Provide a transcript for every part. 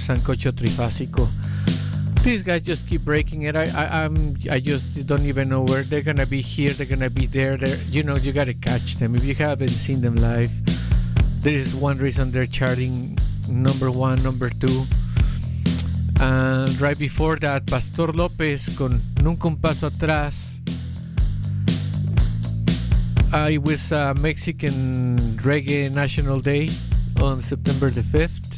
Sancocho Trifásico. These guys just keep breaking it. I just don't even know where they're gonna be. Here, they're gonna be there. You know, you gotta catch them. If you haven't seen them live, there is one reason they're charting number 1, number 2. And right before that, Pastor López con Nunca un Paso Atrás. It was Mexican Reggae National Day on September the 5th.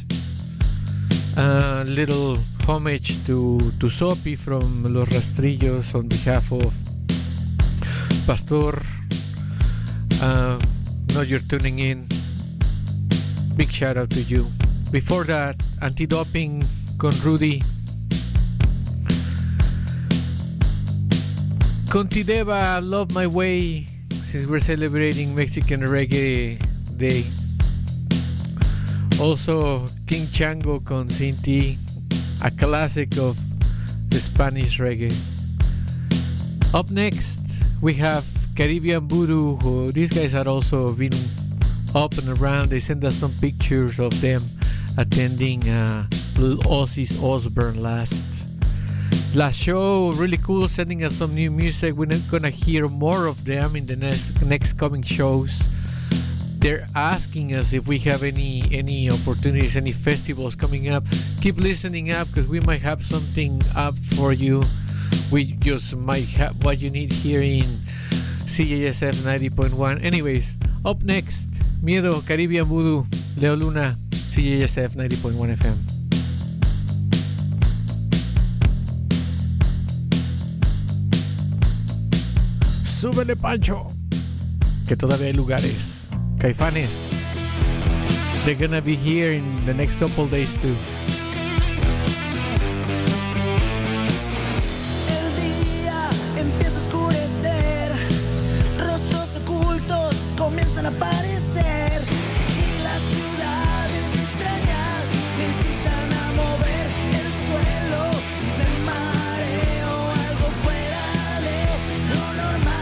Little homage to Sopi from Los Rastrillos on behalf of Pastor. Know you're tuning in. Big shout out to you. Before that, Antidoping con Rudy. Contideva, Love My Way, since we're celebrating Mexican Reggae Day. Also, King Chango con Cinti, a classic of the Spanish reggae. Up next, we have Caribbean Voodoo, who these guys had also been up and around. They sent us some pictures of them attending Little Ozzy's Osbourne last show. Really cool, sending us some new music. We're not gonna hear more of them in the next coming shows. They're asking us if we have any opportunities, any festivals coming up. Keep listening up, because we might have something up for you. We just might have what you need here in CJSF 90.1. Anyways, up next, Miedo, Caribbean Voodoo, Leo Luna, CJSF 90.1 FM. Súbele, Pancho, que todavía hay lugares. Caifanes, they're gonna be here in the next couple days too. El día empieza a oscurecer, rostros ocultos comienzan a aparecer y las ciudades extrañas me incitan a mover el suelo. Me mareo, algo fuera de lo normal.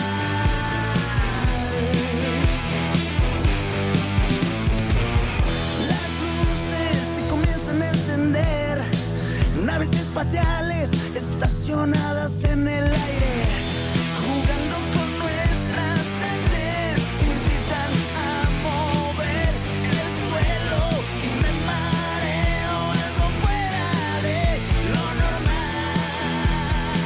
Naves espaciales estacionadas en el aire, jugando con nuestras mentes, me incitan a mover el suelo y me mareo, algo fuera de lo normal.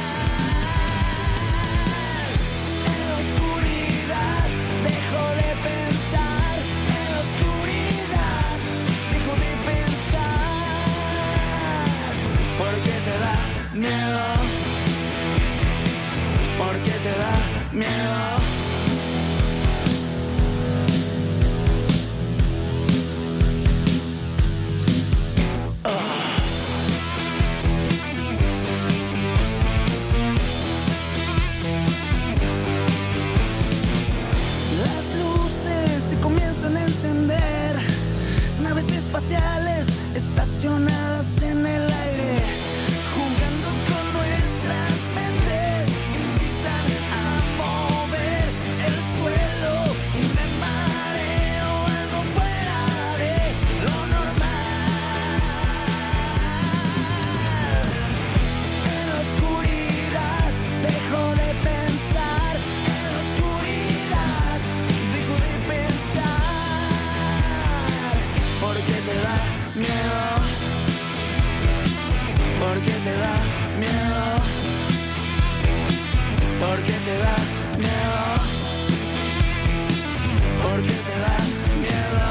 En la oscuridad dejo de pensar, en la oscuridad dejo de pensar. Porque te da miedo, porque te da miedo. Las luces se comienzan a encender, naves espaciales estacionadas en el aire, jugando con nuestras mentes, incitan a mover el suelo y me mareo, algo fuera de lo normal. En la oscuridad dejo de pensar, en la oscuridad dejo de pensar, porque te da miedo, porque te da miedo, porque te da miedo, porque te da miedo.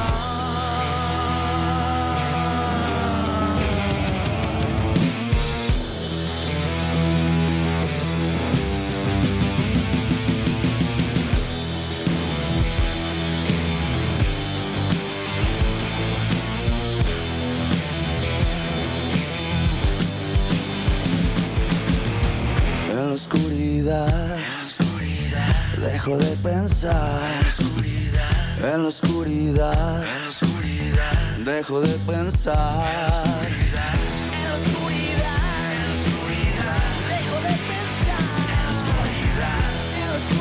En la oscuridad, dejo de pensar. En la oscuridad, dejo de pensar. En la oscuridad, dejo de pensar. En la oscuridad, dejo de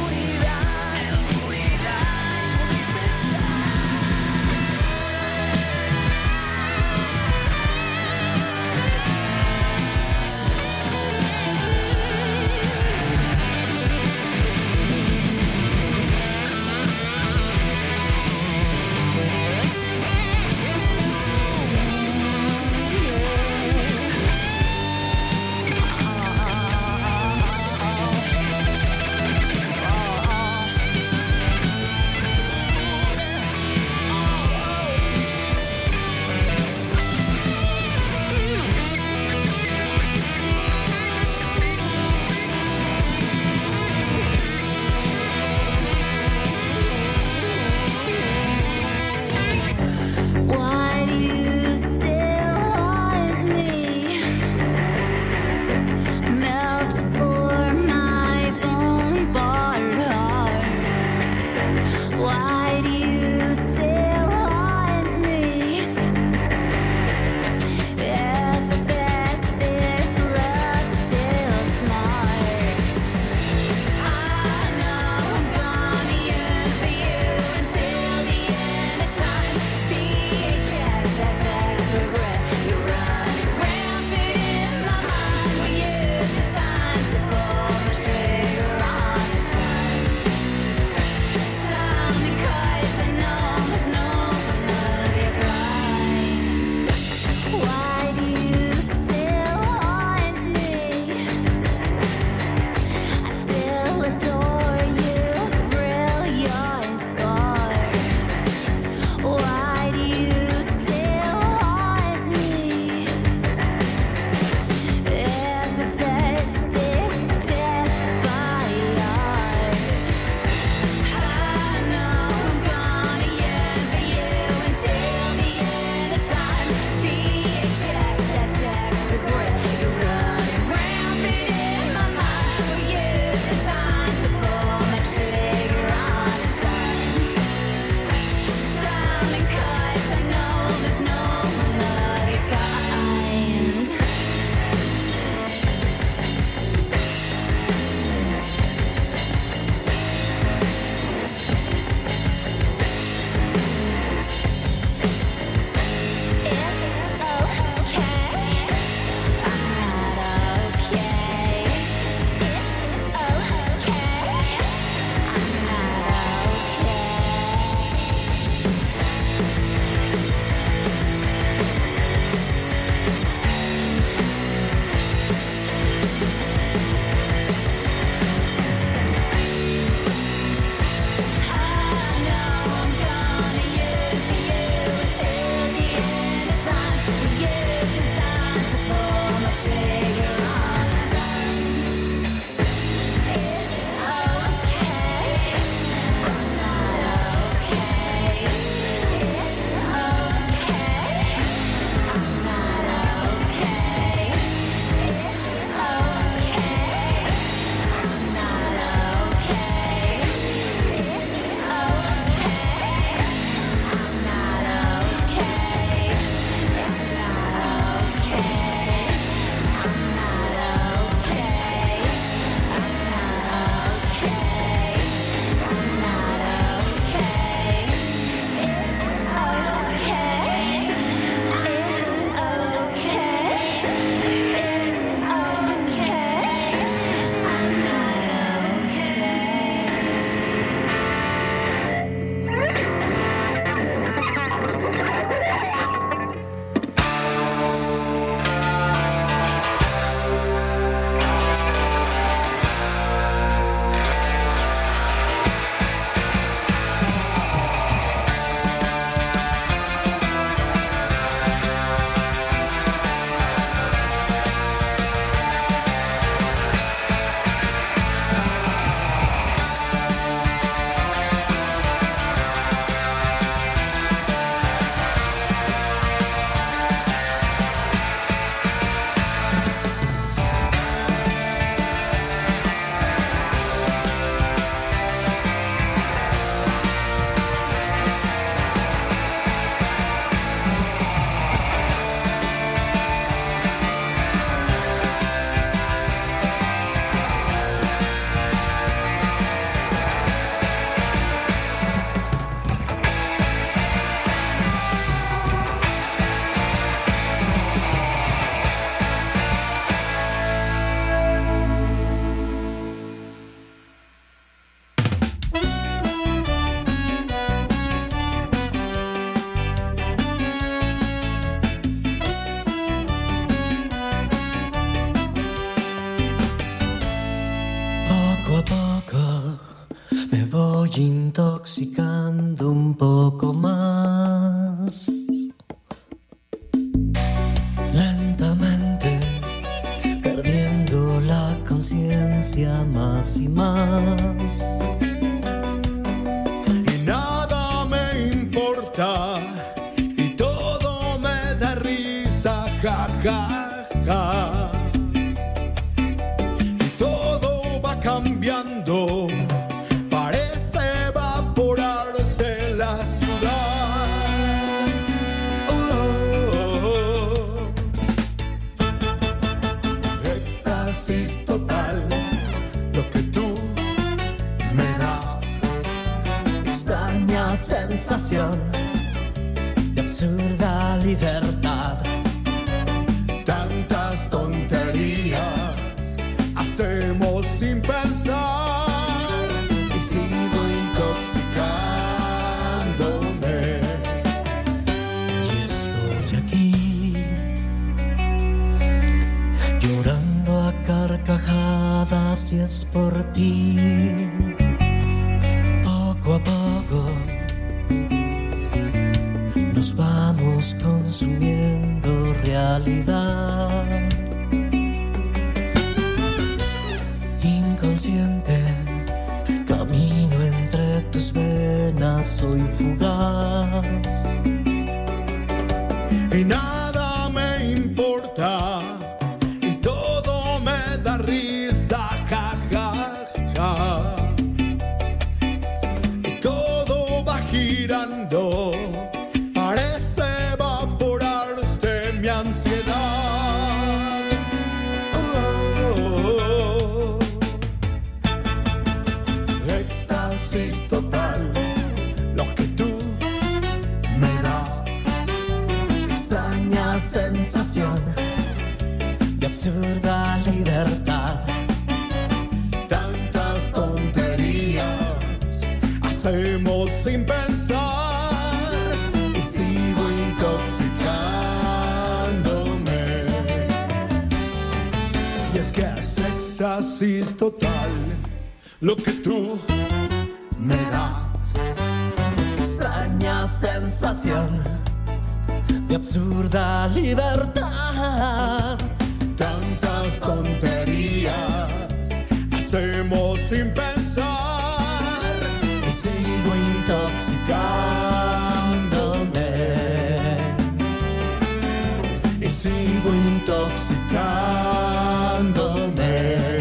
pensar. intoxicando un poco más. Lentamente, perdiendo la conciencia más y más. Y nada me importa, y todo me da risa, ja, ja, ja. Y todo va cambiando, parece evaporarse la ciudad. Éxtasis total, lo que tú me das. Extraña sensación de absurda libertad. Tantas tonterías hacemos sin pensar, y sigo intoxicándome. Y estoy aquí, llorando a carcajadas, y es por ti. Poco a poco nos vamos consumiendo realidad. Inconsciente, camino entre tus venas, soy fugaz. Y nada me importa, y todo me da risa, ja, ja, ja. Y todo va girando, parece evaporarse mi ansiedad. Éxtasis total, lo que tú me das. Extraña sensación de absurda libertad. Tantas tonterías hacemos sin pensar, y sigo intoxicándome. Y es que es éxtasis total lo que tú me das. Extraña sensación de absurda libertad. Tantas tonterías hacemos sin pensar, Y sigo intoxicándome. y sigo intoxicándome.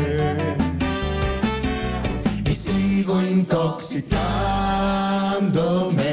Y sigo Intoxicándome.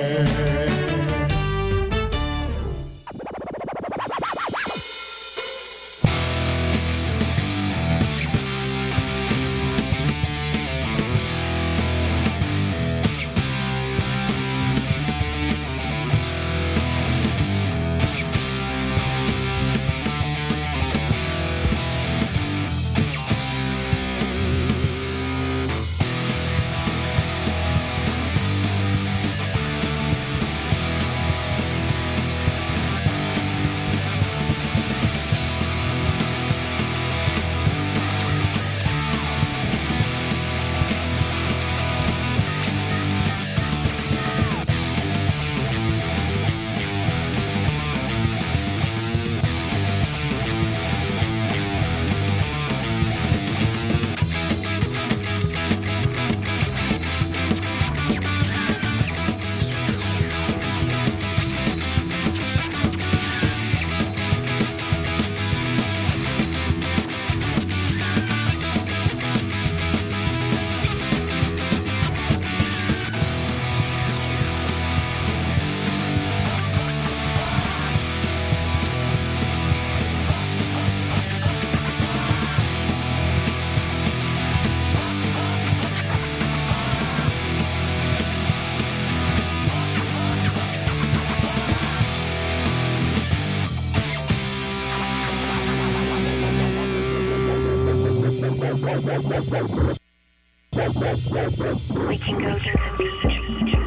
We can go to the beach.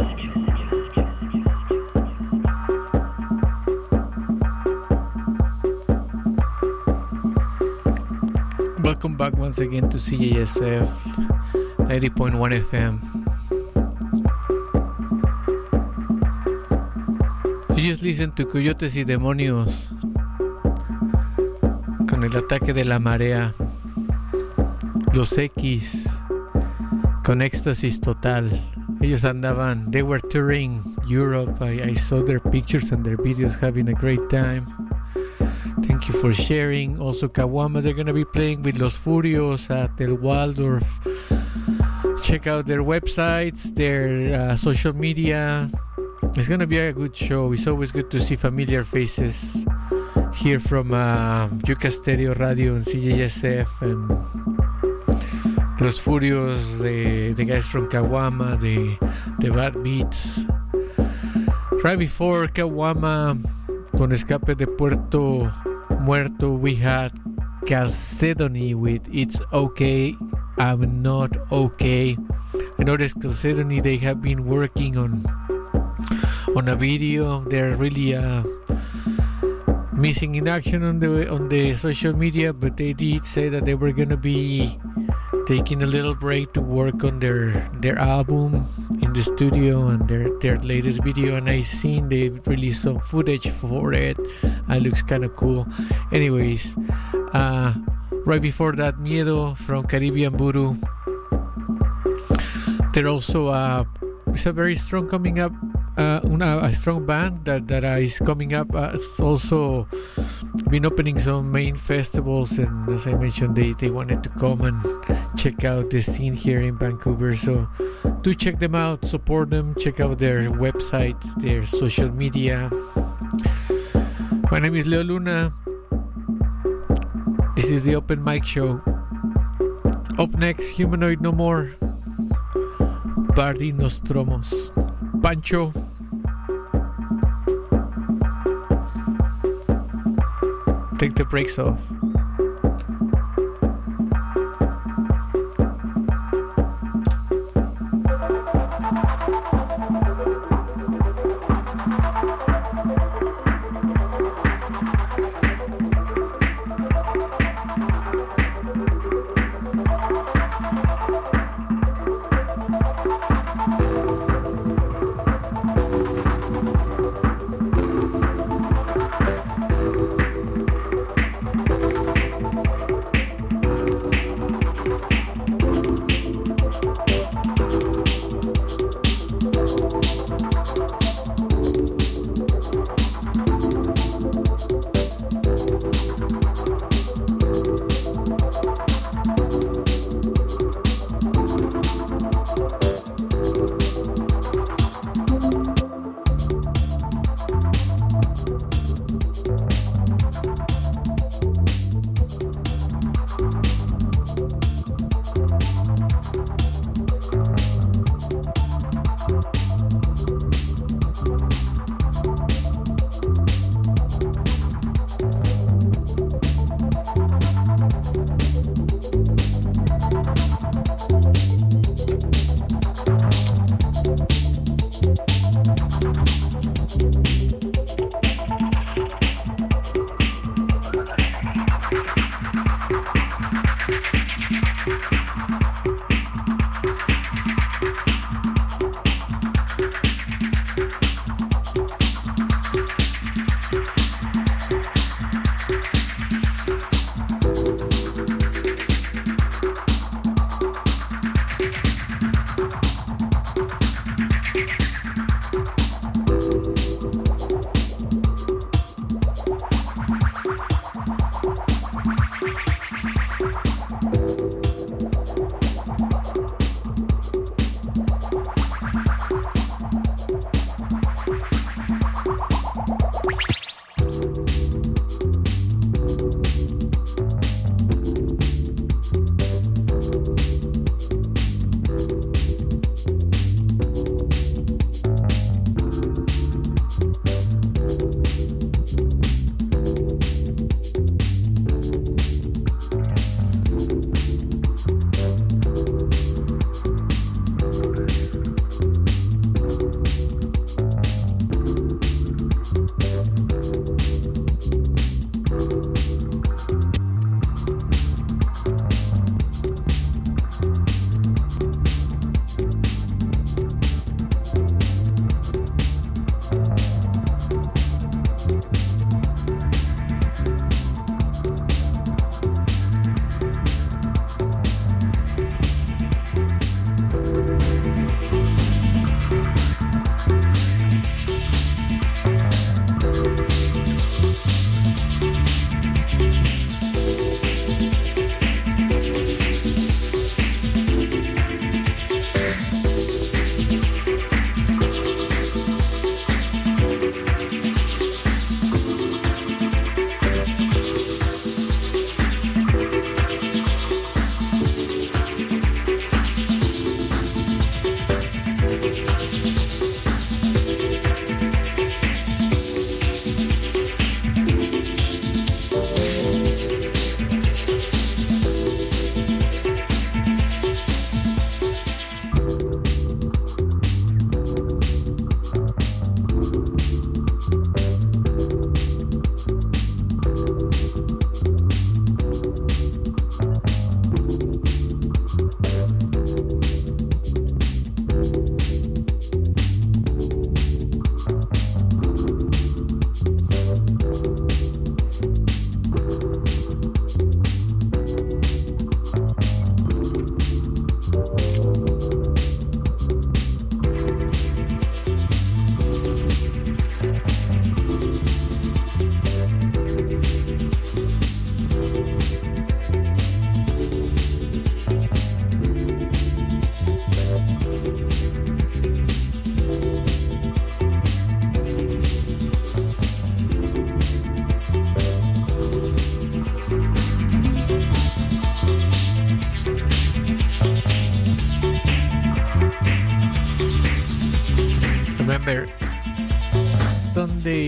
Welcome back once again to CJSF 90.1 FM. You just listen to Coyotes y Demonios con el ataque de la marea. Los X con éxtasis total. Ellos andaban, they were touring Europe. I saw their pictures and their videos, having a great time. Thank you for sharing. Also, Caguama, they're going to be playing with Los Furios at El Waldorf. Check out their websites, their social media. It's going to be a good show. It's always good to see familiar faces here from Yuca Stereo Radio and CJSF and Los Furios, the guys from Caguama, the Bad Beats. Right before Caguama, con Escape de Puerto Muerto, we had Calcedony with It's Okay, I'm Not Okay. I noticed Calcedony, they have been working on a video. They're really missing in action on the social media, but they did say that they were gonna be taking a little break to work on their album in the studio and their latest video, and I seen they released some footage for it. It looks kind of cool. Anyways, right before that, Miedo from Caribbean Voodoo. They're also it's a very strong coming up, a strong band that is coming up. It's also been opening some main festivals, and as I mentioned, they wanted to come and check out the scene here in Vancouver. So do check them out, support them, check out their websites, their social media. My name is Leo Luna. This is the Open Mic Show. Up next, Humanoid No More, Bardi Nostromos, Pancho. Take the brakes off.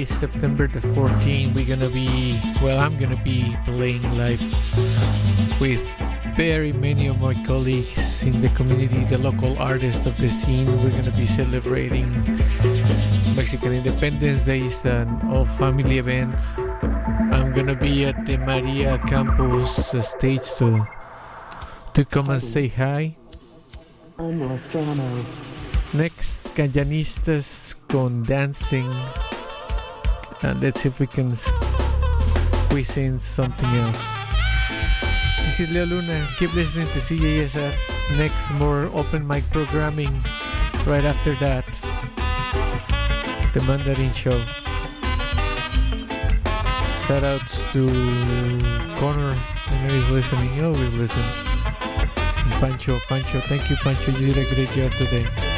Friday, September the 14th, I'm gonna be playing live with very many of my colleagues in the community, the local artists of the scene. We're gonna be celebrating Mexican Independence Day. It's an all-family event. I'm gonna be at the Maria Campos stage to come and say hi. Next, Callanistas con Dancing. And let's see if we can squeeze in something else. This is Leo Luna. Keep listening to CJSF. Next, more open mic programming right after that. The Mandarin Show. Shout outs to Connor. I know he's listening. He always listens. And Pancho, thank you, Pancho. You did a great job today.